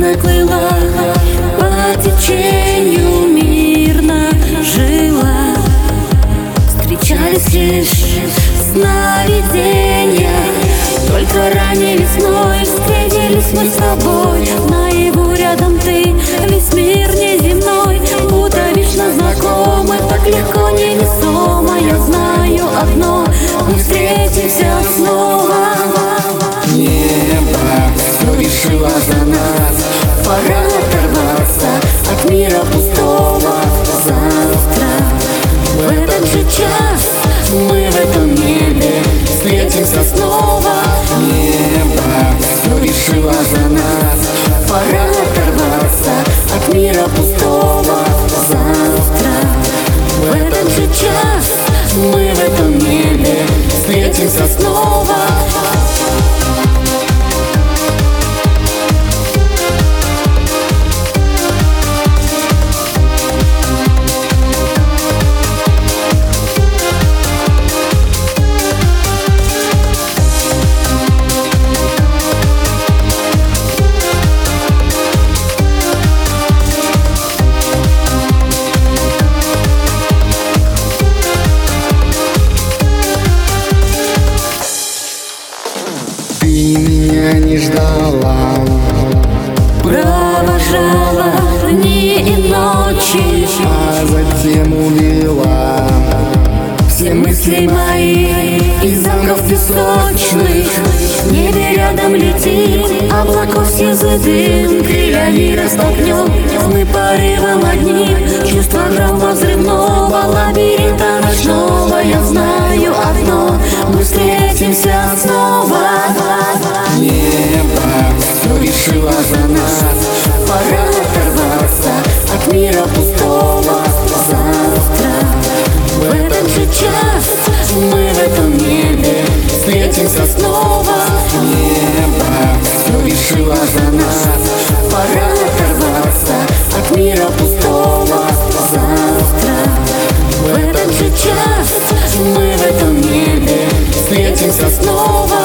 спокойно плыла, по течению мирно жила. Встречались лишь сновидения, только ранней весной встретились мы с тобой. Наяву рядом ты, весь мир неземной, будто вечно знакомы, так легко невесомо. Я знаю одно, мы встретимся снова. Небо все решило за нас, Пора оторваться от мира пустого. Завтра в этот же час мы в этом небе встретимся снова. Небо все решило за нас, Пора оторваться от мира пустого. Завтра в этот же час мы в этом небе встретимся снова. ты меня не ждала, Провожала дни и ночи, а затем увела все мысли мои из замков песочных. В небе рядом летит облаков сизый дым, крылья мира столкнем мы порывом одним. Чувство грома взрывного, лабиринта ночного. Я знаю одно, мы встретимся снова. Небо все решило за нас, Пора оторваться от мира пустого. Завтра в этот же час мы в этом небе встретимся снова. Небо все решило за нас, Пора оторваться от мира пустого. Завтра в этот же час мы в этом небе встретимся снова.